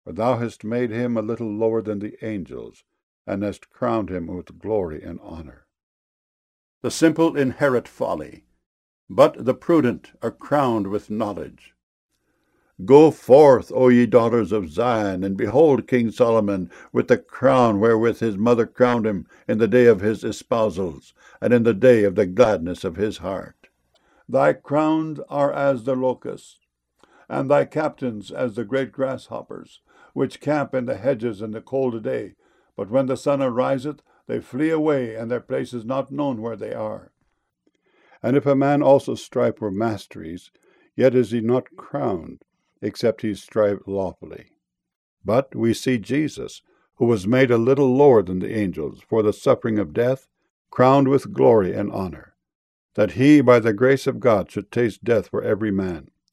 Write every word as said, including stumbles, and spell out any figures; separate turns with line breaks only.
For thou hast made him a little lower than the angels, and hast crowned him with glory and honor. The simple inherit folly, but the prudent are crowned with knowledge. Go forth, O ye daughters of Zion, and behold King Solomon with the crown wherewith his mother crowned him in the day of his espousals, and in the day of the gladness of his heart. Thy crowns are as the locusts, and thy captains as the great grasshoppers, which camp in the hedges in the cold day, but when the sun ariseth, they flee away, and their place is not known where they are. And if a man also strive for masteries, yet is he not crowned, except he strive lawfully. But we see Jesus, who was made a little lower than the angels for the suffering of death, crowned with glory and honor, that he by the grace of God should taste death for every man,